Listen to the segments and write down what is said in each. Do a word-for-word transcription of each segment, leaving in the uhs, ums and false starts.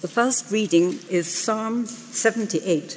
The first reading is Psalm seventy-eight.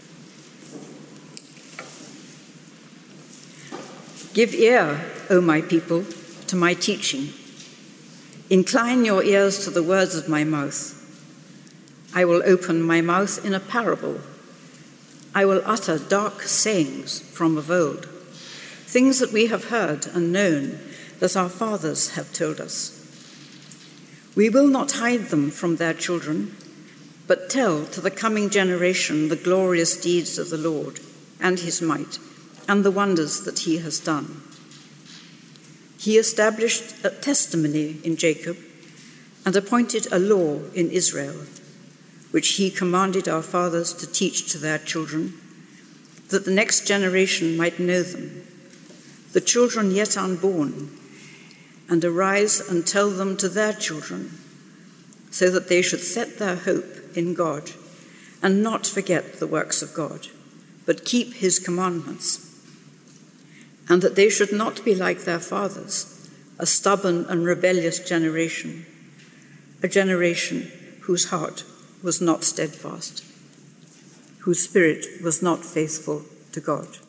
Give ear, O my people, to my teaching. Incline your ears to the words of my mouth. I will open my mouth in a parable. I will utter dark sayings from of old, things that we have heard and known, that our fathers have told us. We will not hide them from their children, but tell to the coming generation the glorious deeds of the Lord and his might, and the wonders that he has done. He established a testimony in Jacob and appointed a law in Israel, which he commanded our fathers to teach to their children, that the next generation might know them, the children yet unborn, and arise and tell them to their children, so that they should set their hope in God and not forget the works of God, but keep his commandments, and that they should not be like their fathers, a stubborn and rebellious generation, a generation whose heart was not steadfast, whose spirit was not faithful to God.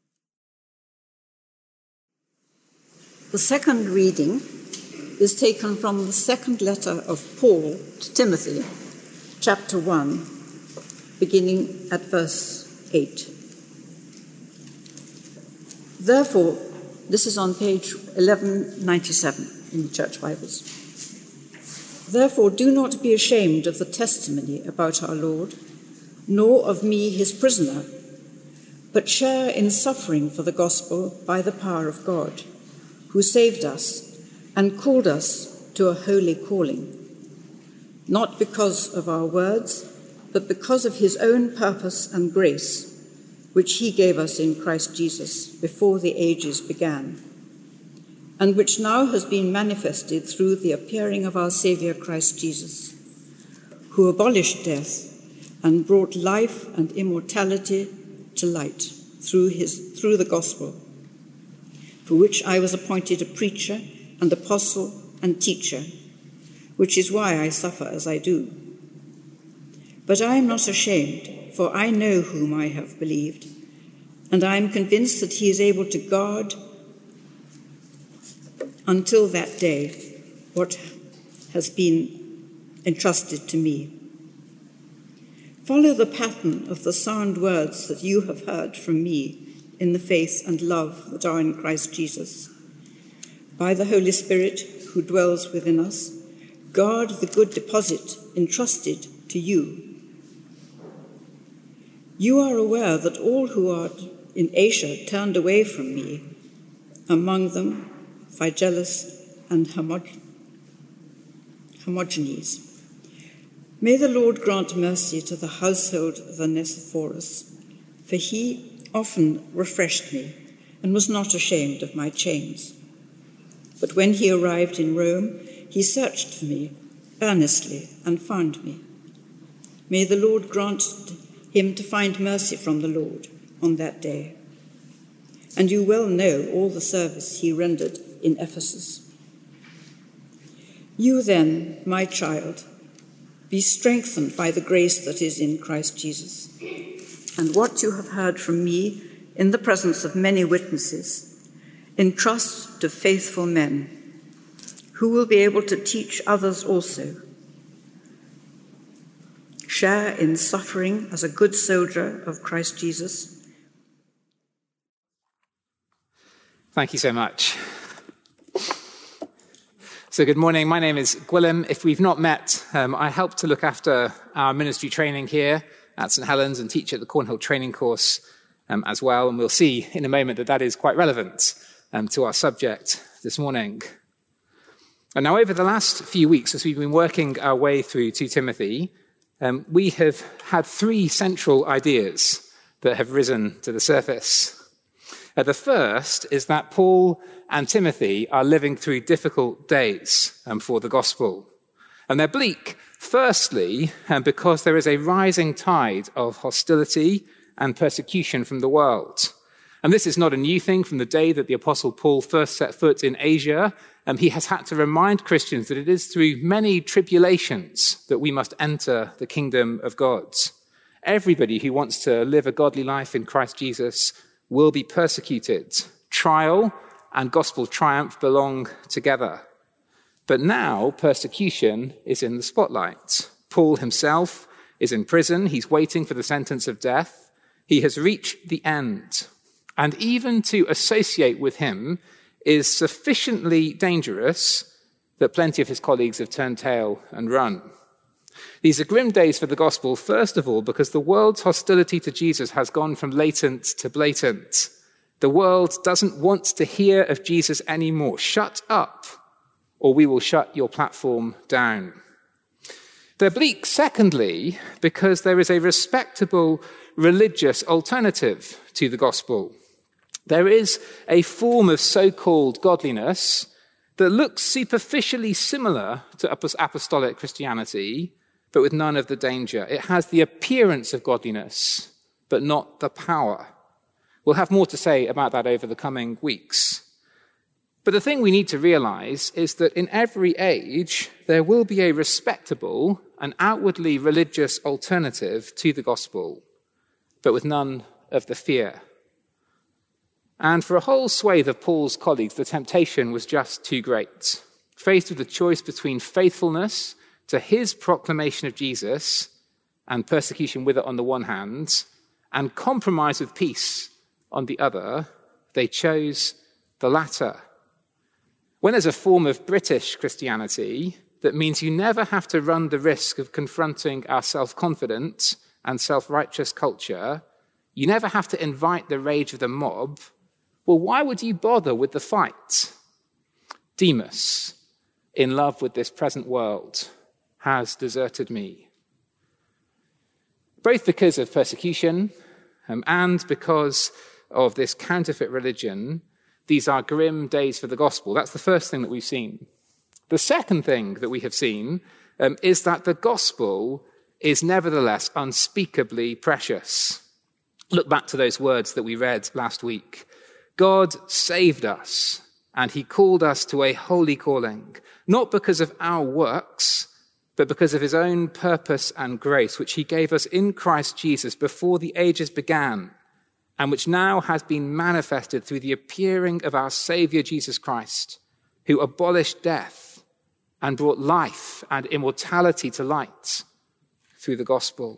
The second reading is taken from the second letter of Paul to Timothy, chapter one, beginning at verse eight. Therefore, this is on page eleven ninety-seven in the Church Bibles. Therefore, do not be ashamed of the testimony about our Lord, nor of me, his prisoner, but share in suffering for the gospel by the power of God, who saved us and called us to a holy calling, not because of our words, but because of his own purpose and grace, which he gave us in Christ Jesus before the ages began, and which now has been manifested through the appearing of our Saviour Christ Jesus, who abolished death and brought life and immortality to light through his through the gospel, for which I was appointed a preacher and apostle and teacher, which is why I suffer as I do. But I am not ashamed, for I know whom I have believed, and I am convinced that he is able to guard until that day what has been entrusted to me. Follow the pattern of the sound words that you have heard from me in the faith and love that are in Christ Jesus. By the Holy Spirit who dwells within us, guard the good deposit entrusted to you. You are aware that all who are in Asia turned away from me, among them Phygelus and Hermogenes. May the Lord grant mercy to the household of Onesiphorus, for he often refreshed me and was not ashamed of my chains. But when he arrived in Rome, he searched for me earnestly and found me. May the Lord grant him to find mercy from the Lord on that day. And you well know all the service he rendered in Ephesus. You then, my child, be strengthened by the grace that is in Christ Jesus. And what you have heard from me in the presence of many witnesses, entrust to faithful men who will be able to teach others also. Share in suffering as a good soldier of Christ Jesus. Thank you so much. So good morning, my name is Gwilym. If we've not met, um, I help to look after our ministry training here at St Helens and teach at the Cornhill training course um, as well. And we'll see in a moment that that is quite relevant um, to our subject this morning. And now over the last few weeks, as we've been working our way through Second Timothy, um, we have had three central ideas that have risen to the surface. Uh, the first is that Paul and Timothy are living through difficult days um, for the gospel. And they're bleak, firstly, um, because there is a rising tide of hostility and persecution from the world. And this is not a new thing from the day that the Apostle Paul first set foot in Asia um, he has had to remind Christians that it is through many tribulations that we must enter the kingdom of God. Everybody who wants to live a godly life in Christ Jesus will be persecuted. Trial and gospel triumph belong together. But now persecution is in the spotlight. Paul himself is in prison. He's waiting for the sentence of death. He has reached the end. And even to associate with him is sufficiently dangerous that plenty of his colleagues have turned tail and run. These are grim days for the gospel, first of all, because the world's hostility to Jesus has gone from latent to blatant. The world doesn't want to hear of Jesus anymore. Shut up, or we will shut your platform down. They're bleak, secondly, because there is a respectable religious alternative to the gospel. There is a form of so-called godliness that looks superficially similar to apostolic Christianity, but with none of the danger. It has the appearance of godliness, but not the power. We'll have more to say about that over the coming weeks. But the thing we need to realize is that in every age, there will be a respectable and outwardly religious alternative to the gospel, but with none of the fear. And for a whole swathe of Paul's colleagues, the temptation was just too great. Faced with the choice between faithfulness to his proclamation of Jesus and persecution with it on the one hand, and compromise with peace on the other, they chose the latter. When there's a form of British Christianity that means you never have to run the risk of confronting our self-confident and self-righteous culture, you never have to invite the rage of the mob, well, why would you bother with the fight? Demas, in love with this present world, has deserted me. Both because of persecution um, and because of this counterfeit religion, these are grim days for the gospel. That's the first thing that we've seen. The second thing that we have seen um, is that the gospel is nevertheless unspeakably precious. Look back to those words that we read last week. God saved us, and he called us to a holy calling, not because of our works, but because of his own purpose and grace, which he gave us in Christ Jesus before the ages began, and which now has been manifested through the appearing of our Savior Jesus Christ, who abolished death and brought life and immortality to light through the gospel.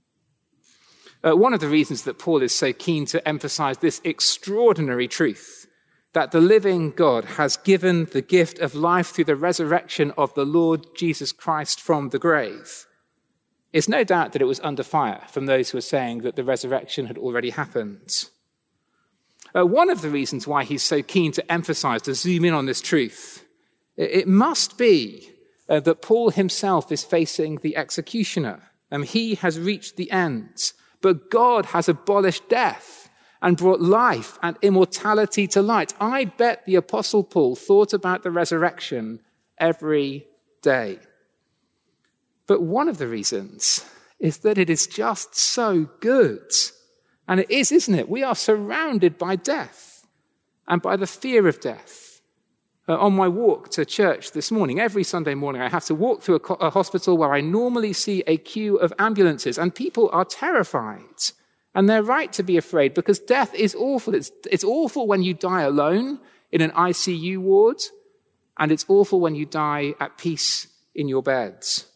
Uh, one of the reasons that Paul is so keen to emphasize this extraordinary truth, that the living God has given the gift of life through the resurrection of the Lord Jesus Christ from the grave, is no doubt that it was under fire from those who are saying that the resurrection had already happened. Uh, one of the reasons why he's so keen to emphasize, to zoom in on this truth, it, it must be uh, that Paul himself is facing the executioner. Um, he has reached the end. But God has abolished death and brought life and immortality to light. I bet the Apostle Paul thought about the resurrection every day. But one of the reasons is that it is just so good. And it is, isn't it? We are surrounded by death and by the fear of death. Uh, on my walk to church this morning, every Sunday morning, I have to walk through a, co- a hospital where I normally see a queue of ambulances, and people are terrified. And they're right to be afraid, because death is awful. It's, it's awful when you die alone in an I C U ward, and it's awful when you die at peace in your beds.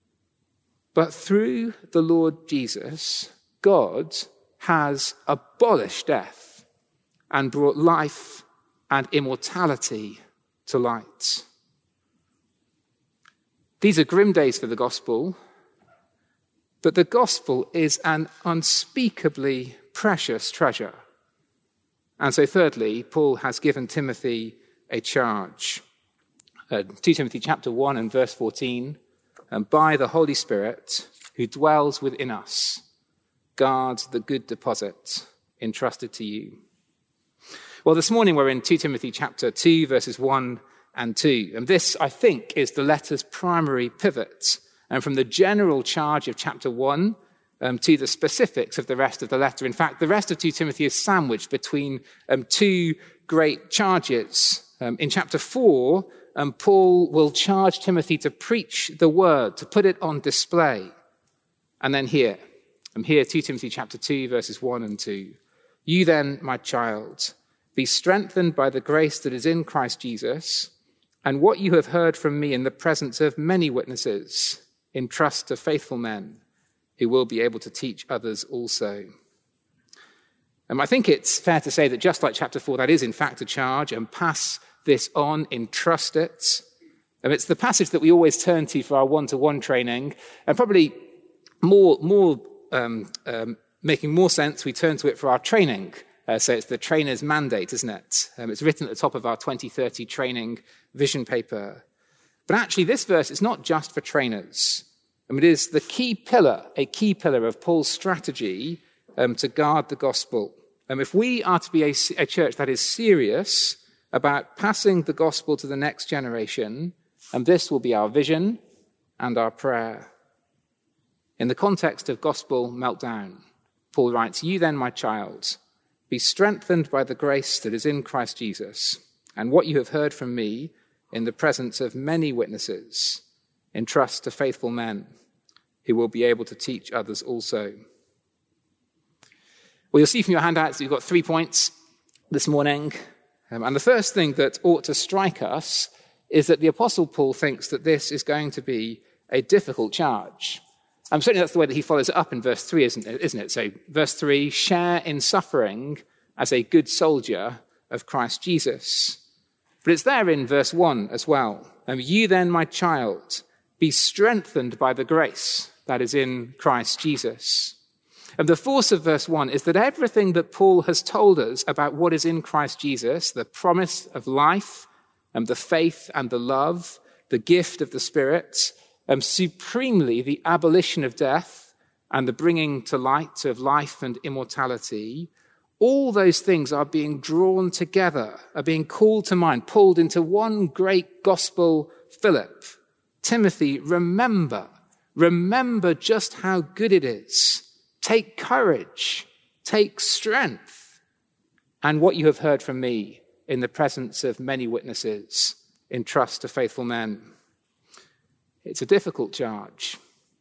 But through the Lord Jesus, God has abolished death and brought life and immortality to light. These are grim days for the gospel, but the gospel is an unspeakably precious treasure. And so thirdly, Paul has given Timothy a charge. Uh, Second Timothy chapter one and verse fourteen, and by the Holy Spirit who dwells within us, guard the good deposit entrusted to you. Well, this morning we're in Second Timothy chapter two, verses one and two. And this, I think, is the letter's primary pivot. And from the general charge of chapter one um, to the specifics of the rest of the letter. In fact, the rest of Second Timothy is sandwiched between um, two great charges. Um, in chapter four, um, Paul will charge Timothy to preach the word, to put it on display. And then here, um, here, Second Timothy chapter two, verses one and two. You then, my child, be strengthened by the grace that is in Christ Jesus, and what you have heard from me in the presence of many witnesses, entrust to faithful men who will be able to teach others also. Um, I think it's fair to say that just like chapter four, that is in fact a charge, and pass this on, entrust it. Um, it's the passage that we always turn to for our one-to-one training, and probably more, more um, um, making more sense, we turn to it for our training. Uh, so it's the trainer's mandate, isn't it? Um, it's written at the top of our twenty thirty training vision paper. But actually, this verse is not just for trainers. Um, it is the key pillar, a key pillar of Paul's strategy um, to guard the gospel. Um, if we are to be a, a church that is serious about passing the gospel to the next generation, and this will be our vision and our prayer. In the context of gospel meltdown, Paul writes, you then, my child, be strengthened by the grace that is in Christ Jesus, and what you have heard from me in the presence of many witnesses, entrust to faithful men who will be able to teach others also. Well, you'll see from your handouts that we've got three points this morning. Um, and the first thing that ought to strike us is that the Apostle Paul thinks that this is going to be a difficult charge. Um, certainly that's the way that he follows it up in verse three, isn't it? Isn't it? So verse three, share in suffering as a good soldier of Christ Jesus. But it's there in verse one as well. Um, you then, my child, be strengthened by the grace that is in Christ Jesus. And the force of verse one is that everything that Paul has told us about what is in Christ Jesus, the promise of life, and the faith and the love, the gift of the Spirit, um, supremely the abolition of death and the bringing to light of life and immortality, all those things are being drawn together, are being called to mind, pulled into one great gospel fillip. Timothy, remember, remember just how good it is. Take courage, take strength, and what you have heard from me in the presence of many witnesses, entrust to faithful men. It's a difficult charge.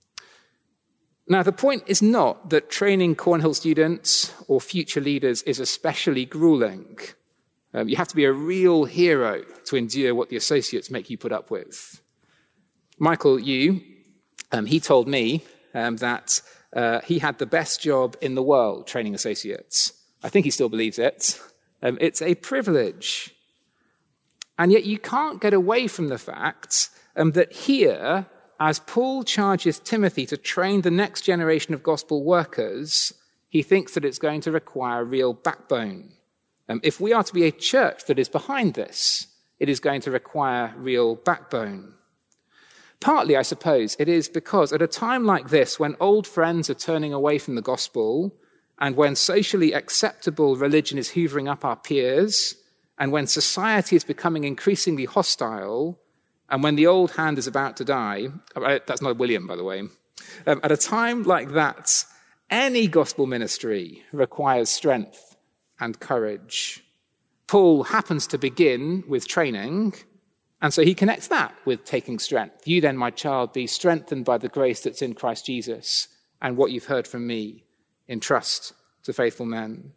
Now, the point is not that training Cornhill students or future leaders is especially grueling. Um, you have to be a real hero to endure what the associates make you put up with. Michael Yu, um, he told me um, that uh, he had the best job in the world training associates. I think he still believes it. Um, it's a privilege. And yet you can't get away from the fact um, that here, as Paul charges Timothy to train the next generation of gospel workers, he thinks that it's going to require real backbone. Um, if we are to be a church that is behind this, it is going to require real backbone. Partly, I suppose, it is because at a time like this, when old friends are turning away from the gospel, and when socially acceptable religion is hoovering up our peers, and when society is becoming increasingly hostile, and when the old hand is about to die, that's not William, by the way, um, at a time like that, any gospel ministry requires strength and courage. Paul happens to begin with training, and so he connects that with taking strength. You then, my child, be strengthened by the grace that's in Christ Jesus, and what you've heard from me, entrust to faithful men.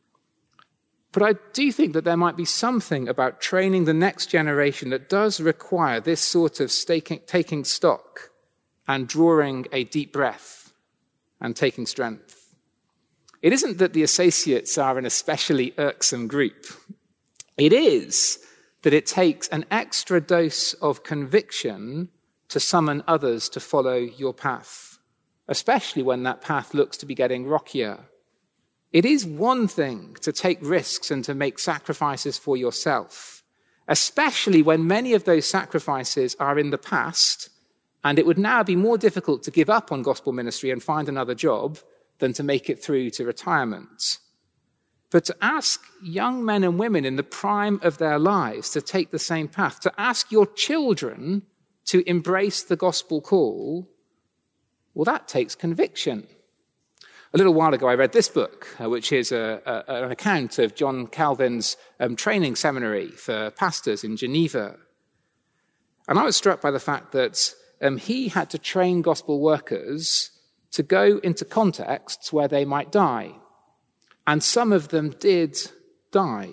But I do think that there might be something about training the next generation that does require this sort of staking, taking stock and drawing a deep breath and taking strength. It isn't that the associates are an especially irksome group. It is that it takes an extra dose of conviction to summon others to follow your path, especially when that path looks to be getting rockier. It is one thing to take risks and to make sacrifices for yourself, especially when many of those sacrifices are in the past, and it would now be more difficult to give up on gospel ministry and find another job than to make it through to retirement. But to ask young men and women in the prime of their lives to take the same path, to ask your children to embrace the gospel call, well, that takes conviction. A little while ago, I read this book, uh, which is a, a, an account of John Calvin's um, training seminary for pastors in Geneva. And I was struck by the fact that um, he had to train gospel workers to go into contexts where they might die. And some of them did die.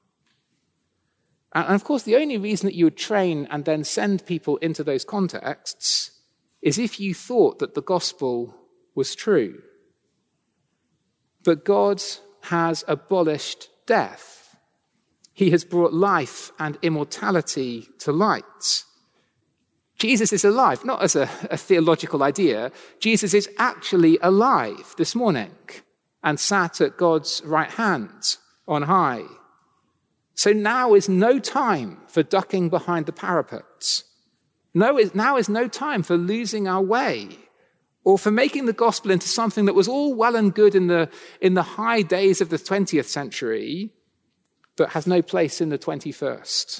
And of course, the only reason that you would train and then send people into those contexts is if you thought that the gospel was true. But God has abolished death. He has brought life and immortality to light. Jesus is alive, not as a, a theological idea. Jesus is actually alive this morning and sat at God's right hand on high. So now is no time for ducking behind the parapets. No, now is no time for losing our way or for making the gospel into something that was all well and good in the, in the high days of the twentieth century, but has no place in the twenty-first.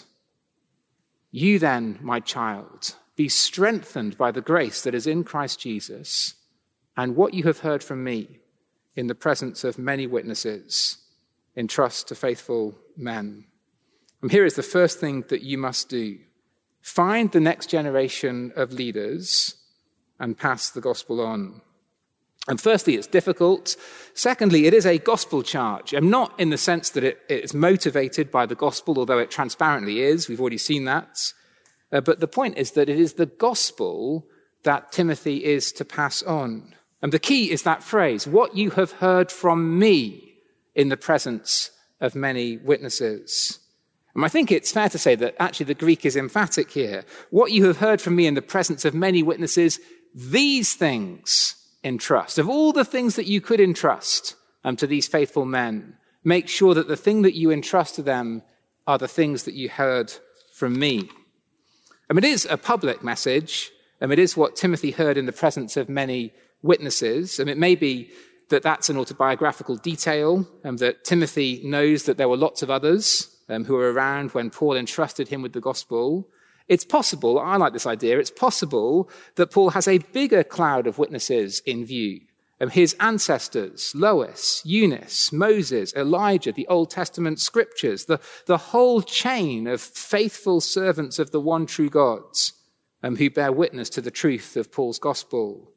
You then, my child, be strengthened by the grace that is in Christ Jesus, and what you have heard from me in the presence of many witnesses, entrust to faithful men. And here is the first thing that you must do. Find the next generation of leaders and pass the gospel on. And firstly, it's difficult. Secondly, it is a gospel charge, and not in the sense that it, it is motivated by the gospel, although it transparently is. We've already seen that. Uh, but the point is that it is the gospel that Timothy is to pass on. And the key is that phrase, what you have heard from me in the presence of many witnesses. And I think it's fair to say that actually the Greek is emphatic here. What you have heard from me in the presence of many witnesses, these things entrust. Of all the things that you could entrust um, to these faithful men, make sure that the thing that you entrust to them are the things that you heard from me. And it is a public message, and it is what Timothy heard in the presence of many witnesses. And it may be that that's an autobiographical detail, and that Timothy knows that there were lots of others um, who were around when Paul entrusted him with the gospel. It's possible, I like this idea, it's possible that Paul has a bigger cloud of witnesses in view. Um, his ancestors, Lois, Eunice, Moses, Elijah, the Old Testament scriptures, the, the whole chain of faithful servants of the one true God um, who bear witness to the truth of Paul's gospel.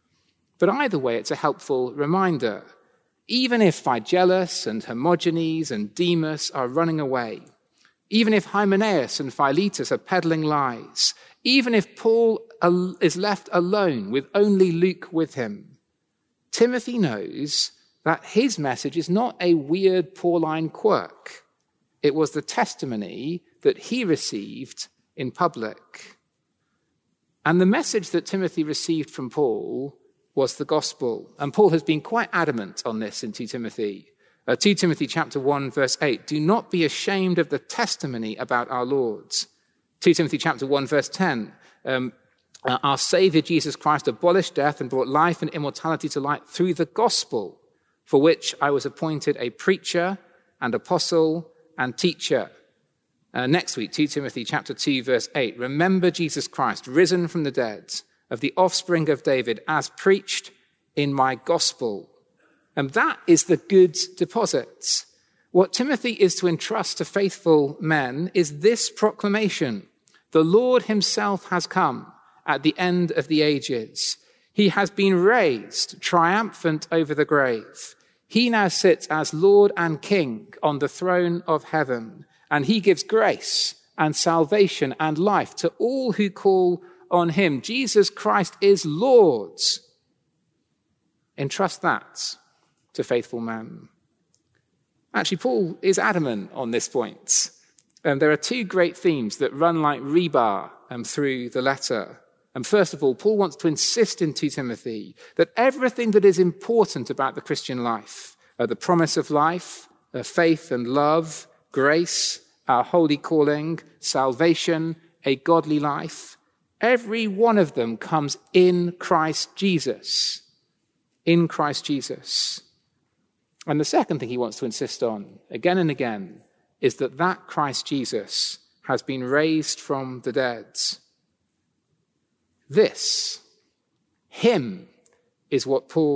But either way, it's a helpful reminder. Even if Phygellus and Hermogenes and Demas are running away, even if Hymenaeus and Philetus are peddling lies, even if Paul is left alone with only Luke with him, Timothy knows that his message is not a weird Pauline quirk. It was the testimony that he received in public. And the message that Timothy received from Paul was the gospel. And Paul has been quite adamant on this in Second Timothy. Uh, Second Timothy chapter one, verse eight, do not be ashamed of the testimony about our Lord. Second Timothy chapter one, verse ten, um, uh, our Savior Jesus Christ abolished death and brought life and immortality to light through the gospel, for which I was appointed a preacher and apostle and teacher. Uh, next week, Second Timothy chapter two, verse eight, remember Jesus Christ, risen from the dead, of the offspring of David, as preached in my gospel. And that is the good deposit. What Timothy is to entrust to faithful men is this proclamation. The Lord himself has come at the end of the ages. He has been raised triumphant over the grave. He now sits as Lord and King on the throne of heaven, and he gives grace and salvation and life to all who call on him. Jesus Christ is Lord. Entrust that to faithful men. Actually, Paul is adamant on this point. Um, there are two great themes that run like rebar um, through the letter. And first of all, Paul wants to insist in Second Timothy that everything that is important about the Christian life, uh, the promise of life, uh, faith and love, grace, our holy calling, salvation, a godly life, every one of them comes in Christ Jesus. In Christ Jesus. And the second thing he wants to insist on, again and again, is that that Christ Jesus has been raised from the dead. This, him, is what Paul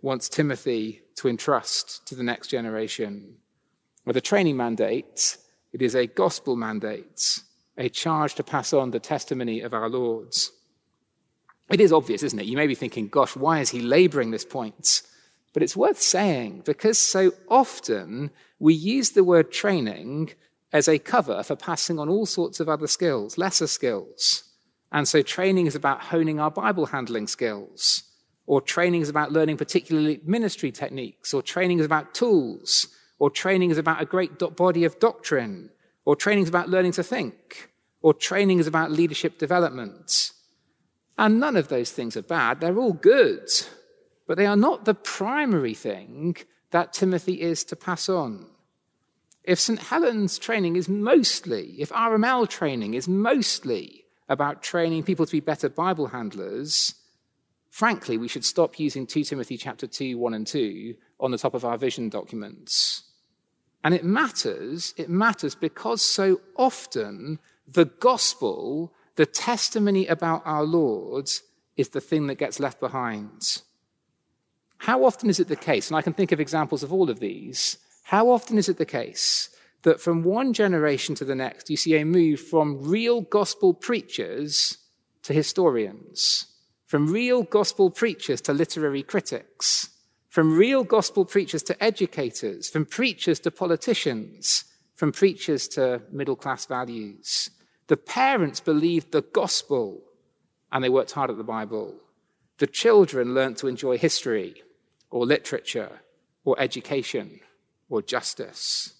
wants Timothy to entrust to the next generation. With a training mandate, it is a gospel mandate, a charge to pass on the testimony of our Lord. It is obvious, isn't it? You may be thinking, gosh, why is he laboring this point? But it's worth saying because so often we use the word training as a cover for passing on all sorts of other skills, lesser skills. And so training is about honing our Bible handling skills, or training is about learning particularly ministry techniques, or training is about tools, or training is about a great do- body of doctrine, or training is about learning to think, or training is about leadership development. And none of those things are bad. They're all good. But they are not the primary thing that Timothy is to pass on. If Saint Helens training is mostly, if R M L training is mostly about training people to be better Bible handlers, frankly, we should stop using Second Timothy chapter two, one and two on the top of our vision documents. And it matters, it matters because so often the gospel, the testimony about our Lord, is the thing that gets left behind. How often is it the case, and I can think of examples of all of these, how often is it the case that from one generation to the next, you see a move from real gospel preachers to historians, from real gospel preachers to literary critics, from real gospel preachers to educators, from preachers to politicians, from preachers to middle-class values? The parents believed the gospel, and they worked hard at the Bible. The children learned to enjoy history, or literature, or education, or justice.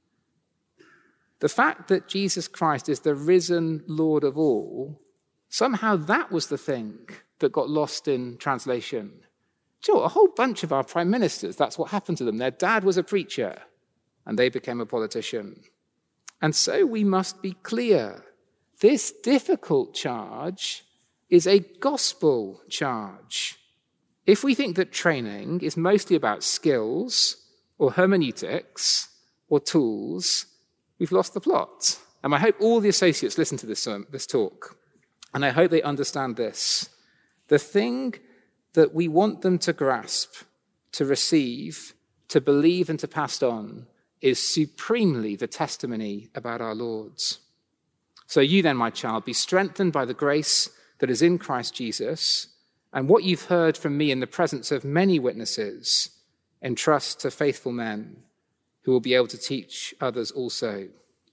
The fact that Jesus Christ is the risen Lord of all, somehow that was the thing that got lost in translation. Do you know, a whole bunch of our prime ministers, that's what happened to them. Their dad was a preacher, and they became a politician. And so we must be clear. This difficult charge is a gospel charge. If we think that training is mostly about skills or hermeneutics or tools, we've lost the plot. And I hope all the associates listen to this, um, this talk, and I hope they understand this. The thing that we want them to grasp, to receive, to believe, and to pass on is supremely the testimony about our Lord's. So you then, my child, be strengthened by the grace that is in Christ Jesus, and what you've heard from me in the presence of many witnesses, entrust to faithful men who will be able to teach others also.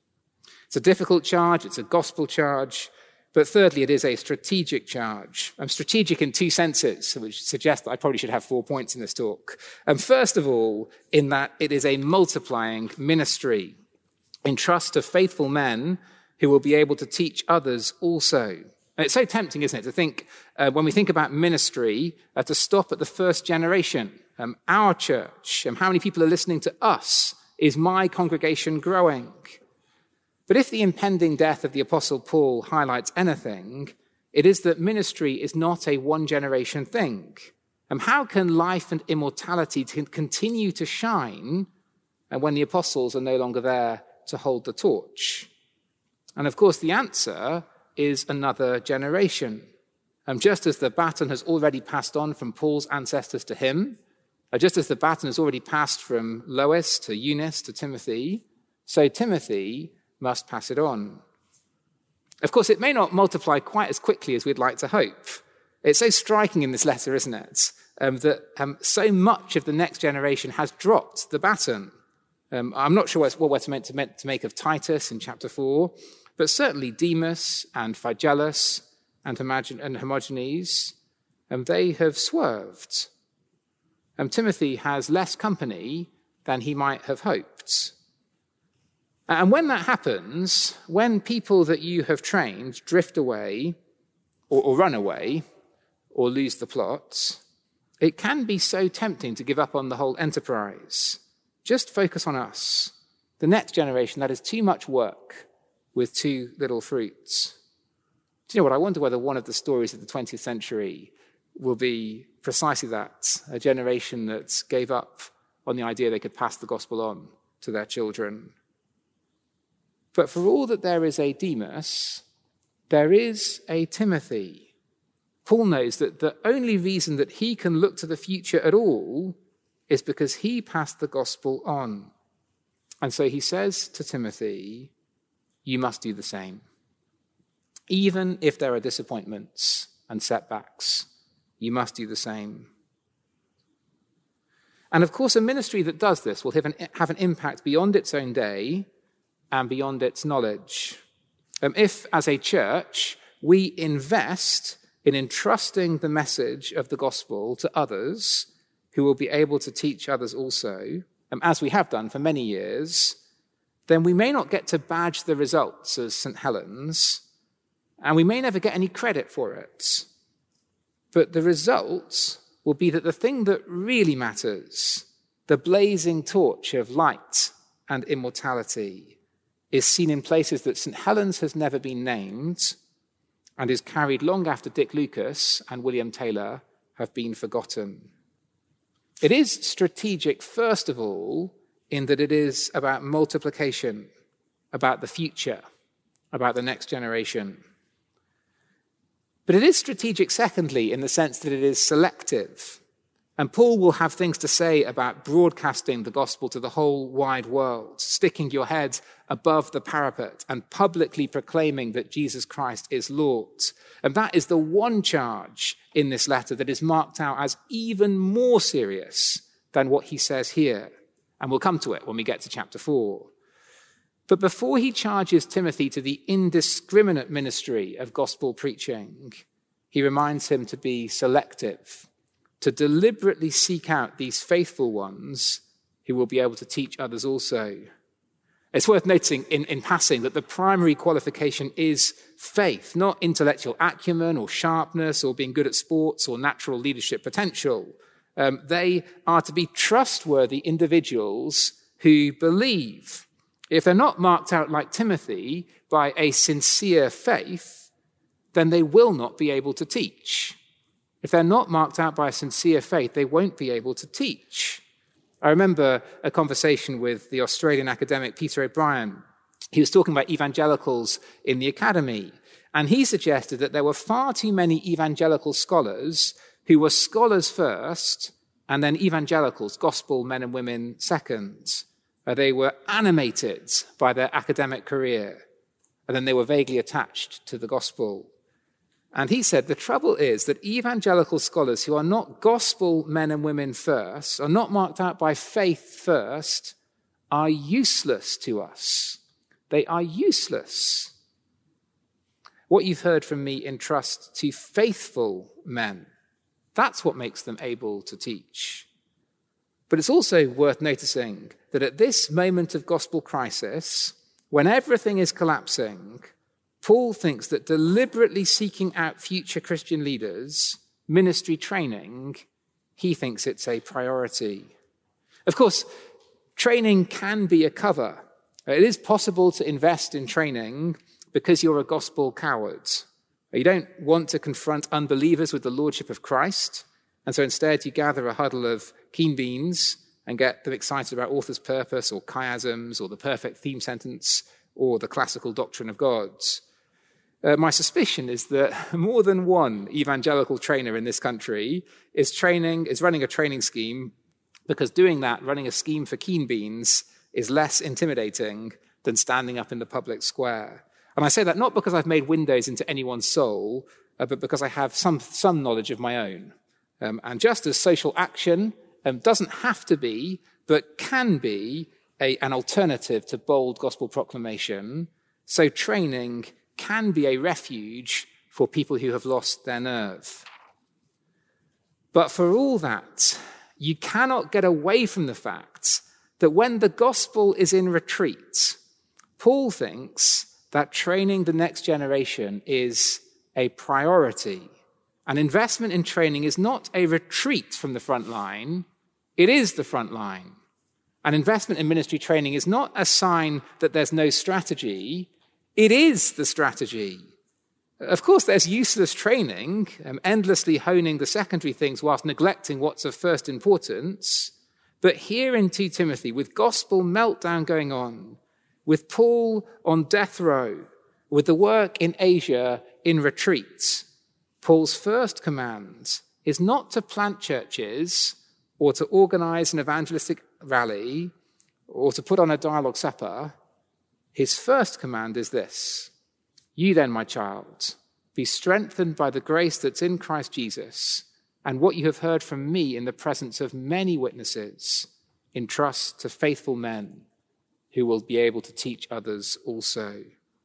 It's a difficult charge, it's a gospel charge, but thirdly, it is a strategic charge. I'm strategic in two senses, which suggests that I probably should have four points in this talk. And first of all, in that it is a multiplying ministry. Entrust to faithful men who will be able to teach others also. And it's so tempting, isn't it, to think, uh, when we think about ministry, uh, to stop at the first generation. Um, our church, um, how many people are listening to us? Is my congregation growing? But if the impending death of the Apostle Paul highlights anything, it is that ministry is not a one-generation thing. Um, how can life and immortality t- continue to shine uh, when the apostles are no longer there to hold the torch? And of course, the answer is another generation. Um, just as the baton has already passed on from Paul's ancestors to him, uh, just as the baton has already passed from Lois to Eunice to Timothy, so Timothy must pass it on. Of course, it may not multiply quite as quickly as we'd like to hope. It's so striking in this letter, isn't it, um, that um, so much of the next generation has dropped the baton. Um, I'm not sure what we're meant to, meant to make of Titus in chapter four, but certainly Demas and Phygellus and, Homog- and Hermogenes, um, they have swerved. Um, Timothy has less company than he might have hoped. And when that happens, when people that you have trained drift away or, or run away or lose the plot, it can be so tempting to give up on the whole enterprise. Just focus on us. The next generation, that is too much work with too little fruits. Do you know what? I wonder whether one of the stories of the twentieth century will be precisely that, a generation that gave up on the idea they could pass the gospel on to their children. But for all that there is a Demas, there is a Timothy. Paul knows that the only reason that he can look to the future at all is because he passed the gospel on. And so he says to Timothy, you must do the same. Even if there are disappointments and setbacks, you must do the same. And of course, a ministry that does this will have an, have an impact beyond its own day and beyond its knowledge. Um, if, as a church, we invest in entrusting the message of the gospel to others who will be able to teach others also, um, as we have done for many years, then we may not get to badge the results as Saint Helens, and we may never get any credit for it. But the result will be that the thing that really matters, the blazing torch of light and immortality, is seen in places that Saint Helens has never been named and is carried long after Dick Lucas and William Taylor have been forgotten. It is strategic, first of all, in that it is about multiplication, about the future, about the next generation. But it is strategic, secondly, in the sense that it is selective. And Paul will have things to say about broadcasting the gospel to the whole wide world, sticking your head above the parapet and publicly proclaiming that Jesus Christ is Lord. And that is the one charge in this letter that is marked out as even more serious than what he says here. And we'll come to it when we get to chapter four. But before he charges Timothy to the indiscriminate ministry of gospel preaching, he reminds him to be selective, to deliberately seek out these faithful ones who will be able to teach others also. It's worth noting in, in passing that the primary qualification is faith, not intellectual acumen or sharpness or being good at sports or natural leadership potential. Um, they are to be trustworthy individuals who believe. If they're not marked out like Timothy by a sincere faith, then they will not be able to teach. If they're not marked out by a sincere faith, they won't be able to teach. I remember a conversation with the Australian academic Peter O'Brien. He was talking about evangelicals in the academy, and he suggested that there were far too many evangelical scholars who were scholars first and then evangelicals, gospel men and women second. Uh, they were animated by their academic career, and then they were vaguely attached to the gospel. And he said, the trouble is that evangelical scholars who are not gospel men and women first, are not marked out by faith first, are useless to us. They are useless. What you've heard from me entrust to faithful men. That's what makes them able to teach. But it's also worth noticing that at this moment of gospel crisis, when everything is collapsing, Paul thinks that deliberately seeking out future Christian leaders, ministry training, he thinks it's a priority. Of course, training can be a cover. It is possible to invest in training because you're a gospel coward. You don't want to confront unbelievers with the lordship of Christ, and so instead you gather a huddle of keen beans and get them excited about author's purpose or chiasms or the perfect theme sentence or the classical doctrine of God. Uh, my suspicion is that more than one evangelical trainer in this country is training, is running a training scheme because doing that, running a scheme for keen beans, is less intimidating than standing up in the public square. And I say that not because I've made windows into anyone's soul, uh, but because I have some, some knowledge of my own. Um, and just as social action um, doesn't have to be, but can be a, an alternative to bold gospel proclamation, so training can be a refuge for people who have lost their nerve. But for all that, you cannot get away from the fact that when the gospel is in retreat, Paul thinks that training the next generation is a priority. An investment in training is not a retreat from the front line, it is the front line. An investment in ministry training is not a sign that there's no strategy, it is the strategy. Of course, there's useless training, um, endlessly honing the secondary things whilst neglecting what's of first importance. But here in Second Timothy, with gospel meltdown going on, with Paul on death row, with the work in Asia in retreat, Paul's first command is not to plant churches or to organize an evangelistic rally or to put on a dialogue supper. His first command is this: you then, my child, be strengthened by the grace that's in Christ Jesus, and what you have heard from me in the presence of many witnesses, entrust to faithful men who will be able to teach others also.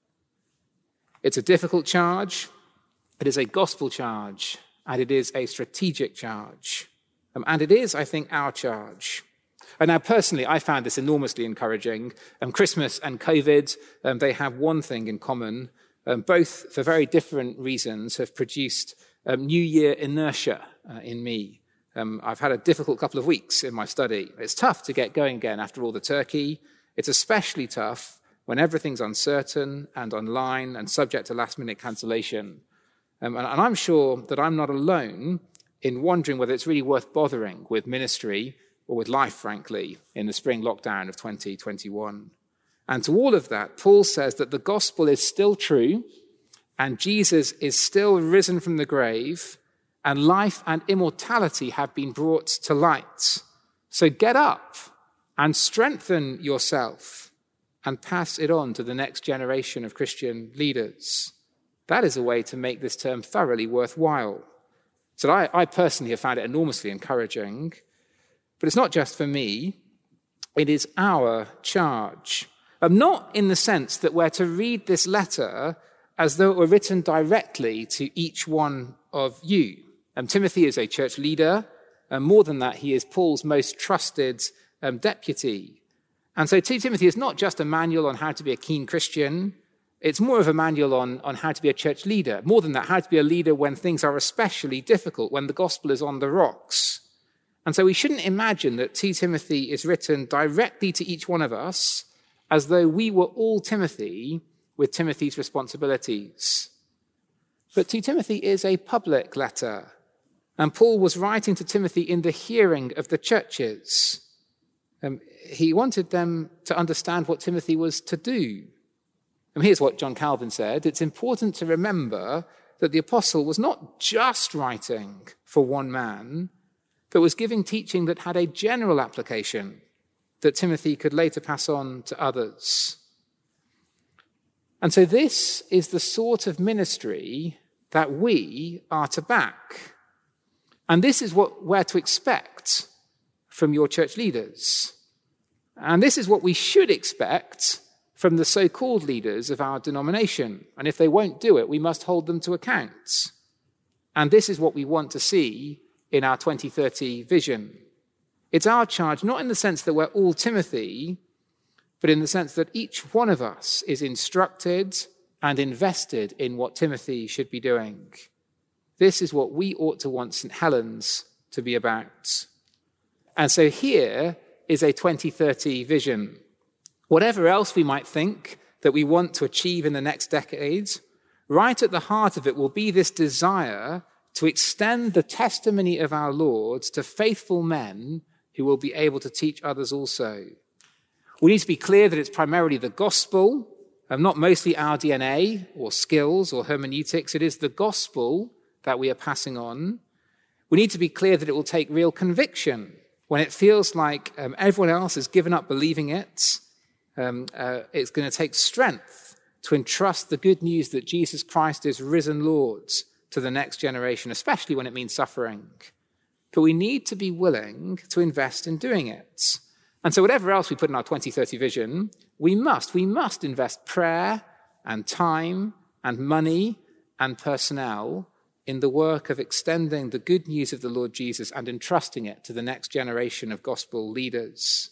It's a difficult charge, it is a gospel charge, and it is a strategic charge. Um, and it is, I think, our charge. And now, personally, I found this enormously encouraging. Um, Christmas and COVID, um, they have one thing in common. Um, both, for very different reasons, have produced um, New Year inertia uh, in me. Um, I've had a difficult couple of weeks in my study. It's tough to get going again after all the turkey. It's especially tough when everything's uncertain and online and subject to last-minute cancellation. Um, and, and I'm sure that I'm not alone in wondering whether it's really worth bothering with ministry or with life, frankly, in the spring lockdown of twenty twenty-one. And to all of that, Paul says that the gospel is still true, and Jesus is still risen from the grave, and life and immortality have been brought to light. So get up and strengthen yourself and pass it on to the next generation of Christian leaders. That is a way to make this term thoroughly worthwhile. So I, I personally have found it enormously encouraging, but it's not just for me, it is our charge. Um, not in the sense that we're to read this letter as though it were written directly to each one of you. Um, Timothy is a church leader, and more than that, he is Paul's most trusted um, deputy. And so to Timothy is not just a manual on how to be a keen Christian, it's more of a manual on, on how to be a church leader. More than that, how to be a leader when things are especially difficult, when the gospel is on the rocks. And so we shouldn't imagine that to Timothy is written directly to each one of us as though we were all Timothy with Timothy's responsibilities. But to Timothy is a public letter, and Paul was writing to Timothy in the hearing of the churches. Um, he wanted them to understand what Timothy was to do. And here's what John Calvin said: it's important to remember that the apostle was not just writing for one man, but was giving teaching that had a general application that Timothy could later pass on to others. And so this is the sort of ministry that we are to back. And this is what we're to expect from your church leaders. And this is what we should expect from the so-called leaders of our denomination. And if they won't do it, we must hold them to account. And this is what we want to see in our twenty thirty vision. It's our charge, not in the sense that we're all Timothy, but in the sense that each one of us is instructed and invested in what Timothy should be doing. This is what we ought to want Saint Helens to be about. And so here is a twenty thirty vision. Whatever else we might think that we want to achieve in the next decade, right at the heart of it will be this desire to extend the testimony of our Lord to faithful men who will be able to teach others also. We need to be clear that it's primarily the gospel, and not mostly our D N A or skills or hermeneutics. It is the gospel that we are passing on. We need to be clear that it will take real conviction when it feels like um, everyone else has given up believing it. Um, uh, it's going to take strength to entrust the good news that Jesus Christ is risen Lord to the next generation, especially when it means suffering. But we need to be willing to invest in doing it. And so whatever else we put in our twenty thirty vision, we must, we must invest prayer and time and money and personnel in the work of extending the good news of the Lord Jesus and entrusting it to the next generation of gospel leaders.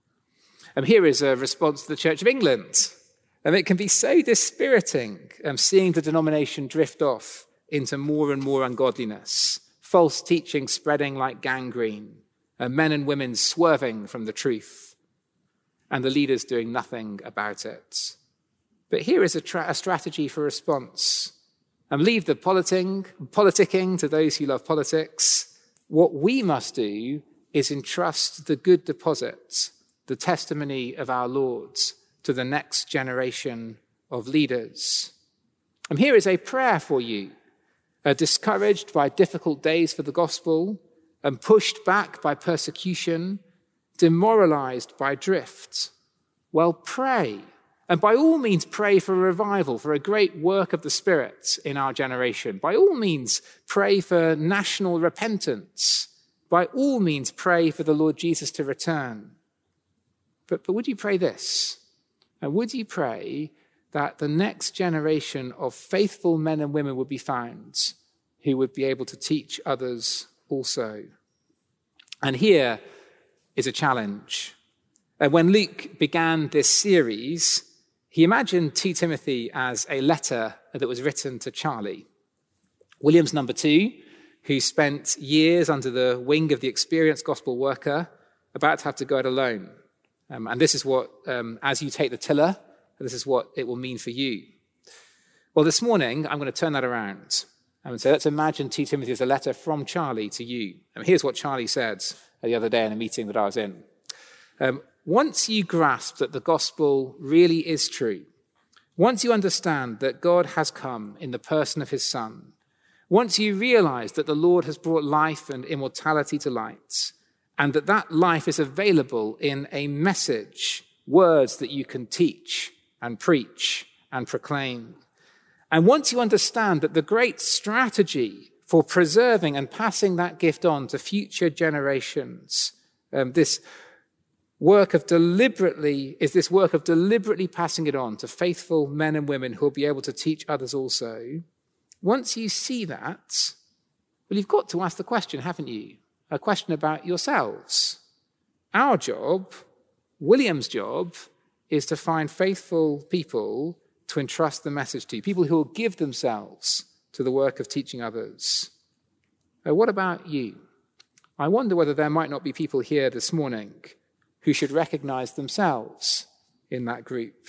And here is a response to the Church of England. And it can be so dispiriting um, seeing the denomination drift off into more and more ungodliness, false teaching spreading like gangrene, uh, men and women swerving from the truth, and the leaders doing nothing about it. But here is a, tra- a strategy for response. And leave the politing, politicking to those who love politics. What we must do is entrust the good deposit, the testimony of our Lord, to the next generation of leaders. And here is a prayer for you. uh, discouraged by difficult days for the gospel, and pushed back by persecution, demoralized by drift, well, pray. And by all means, pray for a revival, for a great work of the Spirit in our generation. By all means, pray for national repentance. By all means, pray for the Lord Jesus to return. But, but would you pray this? And would you pray that the next generation of faithful men and women would be found who would be able to teach others also? And here is a challenge. And when Luke began this series, he imagined Second Timothy as a letter that was written to Charlie, William's number two, who spent years under the wing of the experienced gospel worker, about to have to go it alone. Um, and this is what, um, as you take the tiller, this is what it will mean for you. Well, this morning, I'm going to turn that around. I'm going to say, let's imagine Second Timothy as a letter from Charlie to you. And here's what Charlie said the other day in a meeting that I was in. Um, once you grasp that the gospel really is true, once you understand that God has come in the person of his Son, once you realize that the Lord has brought life and immortality to light, and that that life is available in a message, words that you can teach and preach and proclaim. And once you understand that the great strategy for preserving and passing that gift on to future generations, um, this work of deliberately, is this work of deliberately passing it on to faithful men and women who will be able to teach others also. Once you see that, well, you've got to ask the question, haven't you? A question about yourselves. Our job, William's job, is to find faithful people to entrust the message to, people who will give themselves to the work of teaching others. Uh, what about you? I wonder whether there might not be people here this morning who should recognize themselves in that group.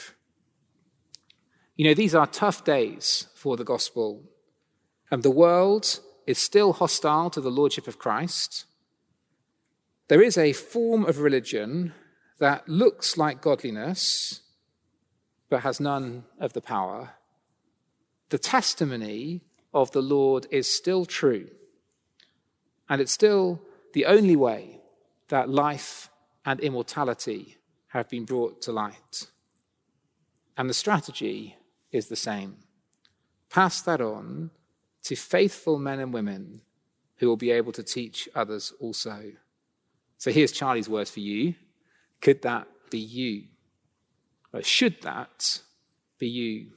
You know, these are tough days for the gospel, and the world is still hostile to the lordship of Christ. There is a form of religion that looks like godliness, but has none of the power. The testimony of the Lord is still true, and it's still the only way that life and immortality have been brought to light. And the strategy is the same. Pass that on to faithful men and women who will be able to teach others also. So here's Charlie's words for you. Could that be you? Or should that be you?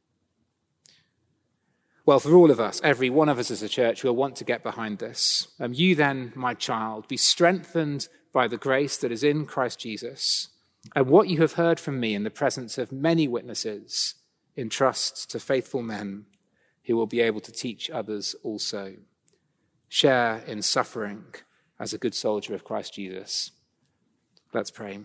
Well, for all of us, every one of us as a church will want to get behind this. Um, you then, my child, be strengthened by the grace that is in Christ Jesus, and what you have heard from me in the presence of many witnesses, entrust to faithful men who will be able to teach others also. Share in suffering as a good soldier of Christ Jesus. Let's pray.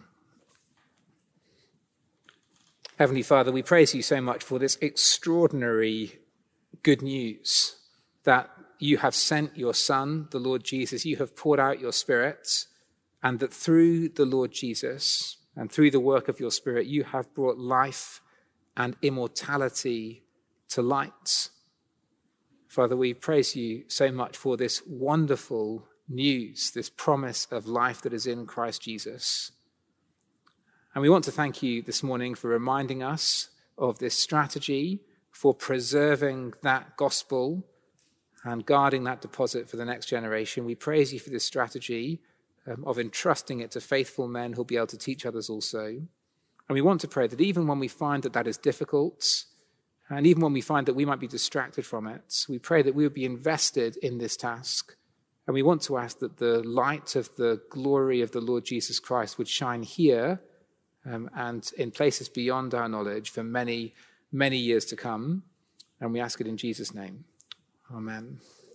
Heavenly Father, we praise you so much for this extraordinary good news that you have sent your Son, the Lord Jesus, you have poured out your Spirit, and that through the Lord Jesus and through the work of your Spirit, you have brought life and immortality to light. Father, we praise you so much for this wonderful news, this promise of life that is in Christ Jesus. And we want to thank you this morning for reminding us of this strategy for preserving that gospel and guarding that deposit for the next generation. We praise you for this strategy um, of entrusting it to faithful men who'll be able to teach others also. And we want to pray that even when we find that that is difficult, and even when we find that we might be distracted from it, we pray that we would be invested in this task. And we want to ask that the light of the glory of the Lord Jesus Christ would shine here um, and in places beyond our knowledge for many, many years to come. And we ask it in Jesus' name. Amen.